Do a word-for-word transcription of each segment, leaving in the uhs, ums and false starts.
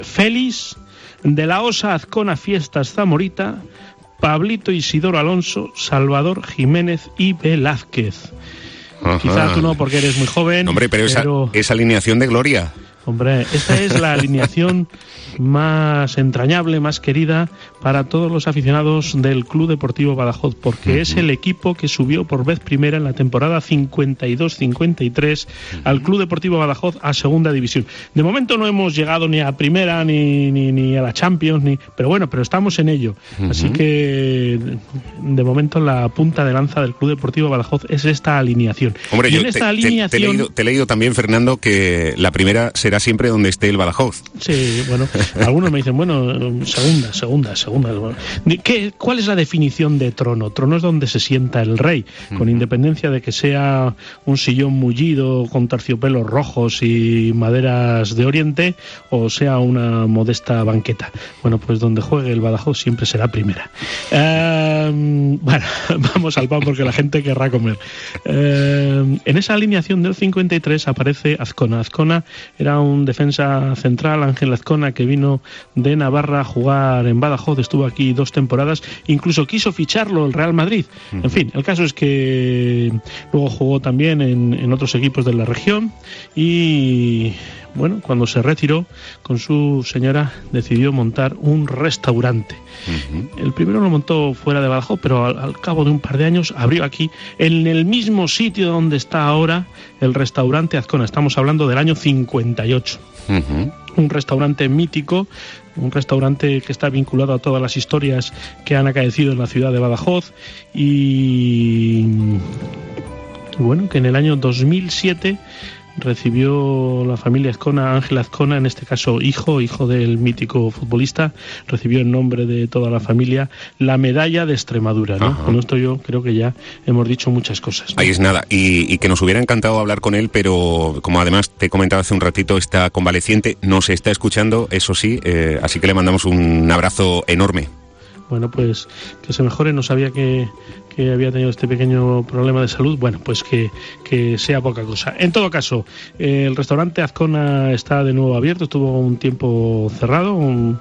Félix, de la Osa Azcona Fiestas Zamorita, Pablito Isidoro Alonso, Salvador Jiménez y Velázquez. Ajá. Quizá tú no, porque eres muy joven. Hombre, pero, pero... Esa, esa alineación de gloria. Hombre, esta es la alineación más entrañable, más querida para todos los aficionados del Club Deportivo Badajoz, porque uh-huh. es el equipo que subió por vez primera en la temporada cincuenta y dos cincuenta y tres uh-huh. al Club Deportivo Badajoz a segunda división. De momento no hemos llegado ni a primera ni, ni, ni a la Champions, ni, pero bueno, pero estamos en ello. Uh-huh. Así que de momento la punta de lanza del Club Deportivo Badajoz es esta alineación. Hombre, y yo en esta te, alineación... te, te, he leído, te he leído también, Fernando, que la primera será siempre donde esté el Badajoz. Sí, bueno, algunos me dicen, bueno, segunda, segunda, segunda. ¿Qué, ¿Cuál es la definición de trono? Trono es donde se sienta el rey, con independencia de que sea un sillón mullido con terciopelos rojos y maderas de Oriente, o sea una modesta banqueta. Bueno, pues donde juegue el Badajoz siempre será primera. Eh, bueno, vamos al pan porque la gente querrá comer. Eh, en esa alineación del cincuenta y tres aparece Azcona. Azcona era un defensa central, Ángel Azcona, que vino de Navarra a jugar en Badajoz, estuvo aquí dos temporadas, incluso quiso ficharlo el Real Madrid. En fin, el caso es que luego jugó también en, en otros equipos de la región y... bueno, cuando se retiró con su señora decidió montar un restaurante. Uh-huh. El primero lo montó fuera de Badajoz, pero al, al cabo de un par de años abrió aquí, en el mismo sitio donde está ahora el restaurante Azcona. Estamos hablando del año cincuenta y ocho. Uh-huh. Un restaurante mítico, un restaurante que está vinculado a todas las historias que han acaecido en la ciudad de Badajoz y bueno, que en el año dos mil siete recibió la familia Azcona, Ángel Azcona, en este caso hijo, hijo del mítico futbolista, recibió en nombre de toda la familia la medalla de Extremadura, ¿no? Con esto yo creo que ya hemos dicho muchas cosas, ¿no? Ahí es nada, y, y que nos hubiera encantado hablar con él, pero como además te he comentado hace un ratito, está convaleciente, nos está escuchando, eso sí, eh, así que le mandamos un abrazo enorme. Bueno, pues que se mejore, no sabía que, que había tenido este pequeño problema de salud, bueno, pues que, que sea poca cosa. En todo caso, eh, el restaurante Azcona está de nuevo abierto, estuvo un tiempo cerrado, un,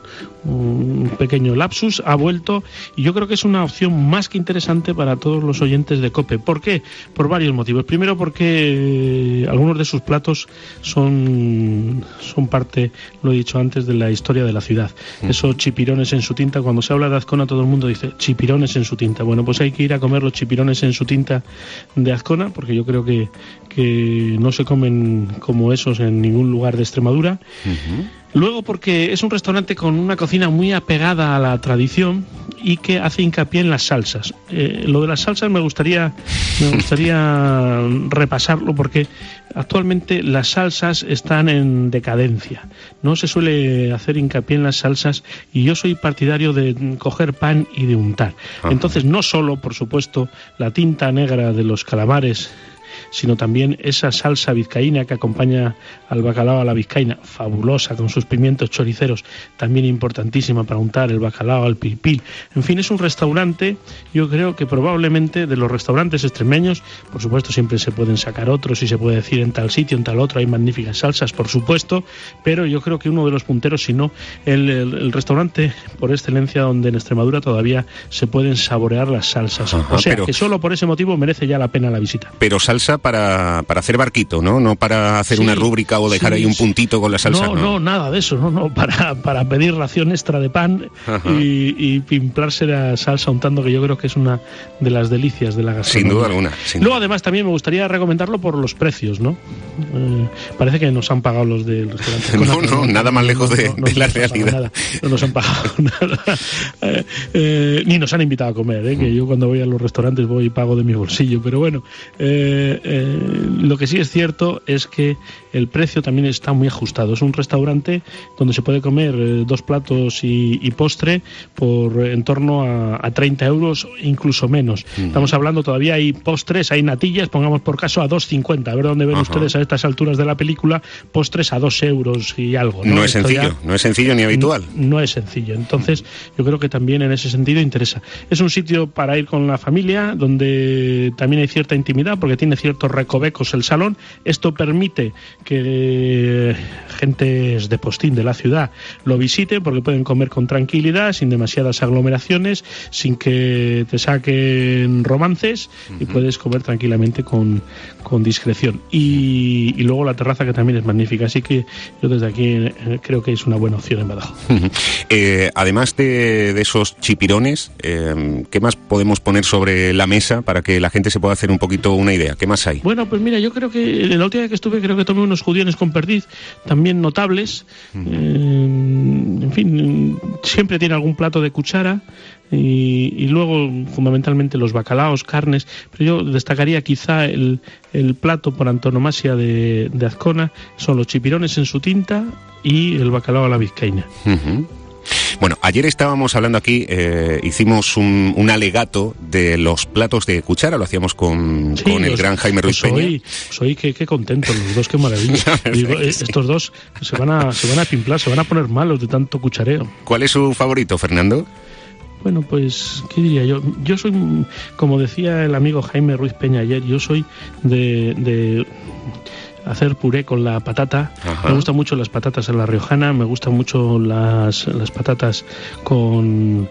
un pequeño lapsus, ha vuelto, y yo creo que es una opción más que interesante para todos los oyentes de COPE. ¿Por qué? Por varios motivos. Primero, porque algunos de sus platos son, son parte, lo he dicho antes, de la historia de la ciudad. Esos chipirones en su tinta, cuando se habla de Azcona todo el mundo dice chipirones en su tinta. Bueno, pues hay que ir a comer los chipirones en su tinta de Azcona, porque yo creo que, que no se comen como esos en ningún lugar de Extremadura. Uh-huh. Luego porque es un restaurante con una cocina muy apegada a la tradición y que hace hincapié en las salsas. Eh, lo de las salsas me gustaría, me gustaría repasarlo porque actualmente las salsas están en decadencia. No se suele hacer hincapié en las salsas y yo soy partidario de coger pan y de untar. Ajá. Entonces no solo, por supuesto, la tinta negra de los calamares, sino también esa salsa vizcaína que acompaña al bacalao a la vizcaína, fabulosa, con sus pimientos choriceros, también importantísima para untar el bacalao al pilpil. En fin, es un restaurante, yo creo que probablemente de los restaurantes extremeños, por supuesto siempre se pueden sacar otros y se puede decir en tal sitio, en tal otro, hay magníficas salsas, por supuesto, pero yo creo que uno de los punteros, si no, el, el, el restaurante por excelencia donde en Extremadura todavía se pueden saborear las salsas. Ajá, o sea, pero, que solo por ese motivo merece ya la pena la visita. Pero salsa para, para hacer barquito, ¿no? No para hacer sí, una rúbrica o dejar sí, ahí un puntito con la salsa. No, no, no, nada de eso, no, no, para, para pedir ración extra de pan y, y pimplarse la salsa untando, que yo creo que es una de las delicias de la gastronomía. Sin duda alguna. Sin Luego, duda. Además, también me gustaría recomendarlo por los precios, ¿no? Eh, parece que nos han pagado los del restaurante. No, no, no, nada más lejos de, no, no, de no la realidad. Nada, no nos han pagado nada. Eh, eh, ni nos han invitado a comer, ¿eh? Que yo cuando voy a los restaurantes voy y pago de mi bolsillo, pero bueno, eh, eh, lo que sí es cierto es que el precio también está muy ajustado. Es un restaurante donde se puede comer eh, dos platos y, y postre por en torno a, a treinta euros, incluso menos. Uh-huh. Estamos hablando, todavía hay postres, hay natillas, pongamos por caso a dos cincuenta. A ver dónde ven uh-huh. ustedes a estas alturas de la película, postres a dos euros y algo. No, no es sencillo, ya, no es sencillo ni habitual. No, no es sencillo. Entonces, yo creo que también en ese sentido interesa. Es un sitio para ir con la familia, donde también hay cierta intimidad, porque tiene cierta ciertos recovecos el salón. Esto permite que gentes de postín de la ciudad lo visiten, porque pueden comer con tranquilidad, sin demasiadas aglomeraciones, sin que te saquen romances, uh-huh. y puedes comer tranquilamente con, con discreción. Y, y luego la terraza, que también es magnífica, así que yo desde aquí eh, creo que es una buena opción en Badajoz. Uh-huh. Eh, además de, de esos chipirones, eh, ¿qué más podemos poner sobre la mesa para que la gente se pueda hacer un poquito una idea? ¿Qué más hay? Bueno, pues mira, yo creo que la última vez que estuve, creo que tomé unos judiones con perdiz, también notables. Uh-huh. eh, en fin, siempre tiene algún plato de cuchara. Y, y luego fundamentalmente los bacalaos, carnes, pero yo destacaría quizá el, el plato por antonomasia de, de Azcona, son los chipirones en su tinta y el bacalao a la vizcaína. Uh-huh. Bueno, ayer estábamos hablando aquí, eh, hicimos un, un alegato de los platos de cuchara, lo hacíamos con, sí, con el los, gran Jaime Ruiz pues Peña. Soy, soy qué, qué contentos los dos, qué maravilla. Digo, sí. Estos dos se van a se van a pimplar, se van a poner malos de tanto cuchareo. ¿Cuál es su favorito, Fernando? Bueno, pues, ¿qué diría yo? Yo soy, como decía el amigo Jaime Ruiz Peña ayer, yo soy de, de hacer puré con la patata. Ajá. Me gustan mucho las patatas a la riojana, me gustan mucho las, las patatas con,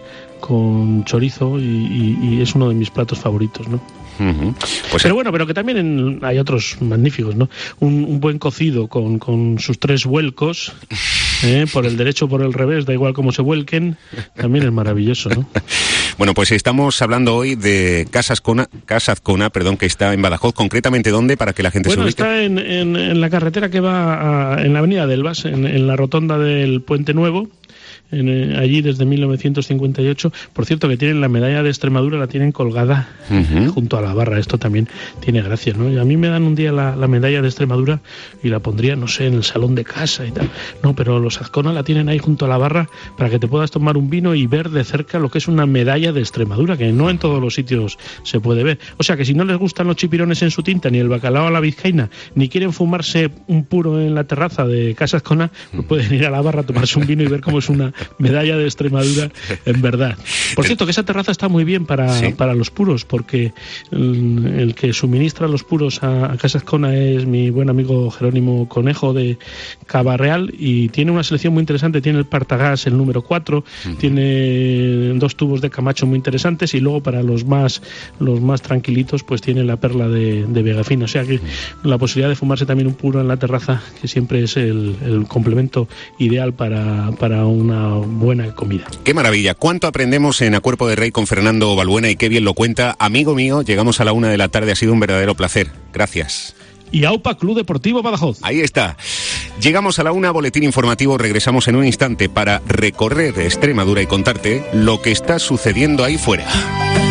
con chorizo y, y, y es uno de mis platos favoritos, ¿no? Uh-huh. Pues pero bueno, pero que también en, hay otros magníficos, ¿no? Un, un buen cocido con, con sus tres vuelcos, ¿eh? Por el derecho o por el revés, da igual cómo se vuelquen, también es maravilloso, ¿no? Bueno, pues estamos hablando hoy de Casa Azcona, Casa Azcona, perdón, que está en Badajoz. ¿Concretamente dónde, para que la gente bueno, se ubique? Bueno, está en, en, en la carretera que va a, en la avenida de Elvas, en, en la rotonda del Puente Nuevo. En, eh, allí desde mil novecientos cincuenta y ocho. Por cierto, que tienen la medalla de Extremadura, la tienen colgada uh-huh. junto a la barra. Esto también tiene gracia, ¿no? Y a mí me dan un día la, la medalla de Extremadura y la pondría, no sé, en el salón de casa y tal. No, pero los Azcona la tienen ahí junto a la barra para que te puedas tomar un vino y ver de cerca lo que es una medalla de Extremadura, que no en todos los sitios se puede ver. O sea que si no les gustan los chipirones en su tinta, ni el bacalao a la vizcaína, ni quieren fumarse un puro en la terraza de Casa Azcona, pues pueden ir a la barra a tomarse un vino y ver cómo es una medalla de Extremadura, en verdad. Por cierto, que esa terraza está muy bien para, ¿sí? para los puros, porque el, el que suministra los puros a, a Casa Azcona es mi buen amigo Jerónimo Conejo de Cabarreal, y tiene una selección muy interesante. Tiene el Partagás, el número cuatro, uh-huh. tiene dos tubos de Camacho muy interesantes, y luego para los más los más tranquilitos pues tiene la Perla de, de Vegafina. O sea que uh-huh. la posibilidad de fumarse también un puro en la terraza, que siempre es el, el complemento ideal para, para una buena comida. Qué maravilla. ¿Cuánto aprendemos en A Cuerpo de Rey con Fernando Balbuena, y qué bien lo cuenta? Amigo mío, llegamos a la una de la tarde, ha sido un verdadero placer. Gracias. Y AUPA Club Deportivo Badajoz. Ahí está. Llegamos a la una, boletín informativo, regresamos en un instante para recorrer Extremadura y contarte lo que está sucediendo ahí fuera.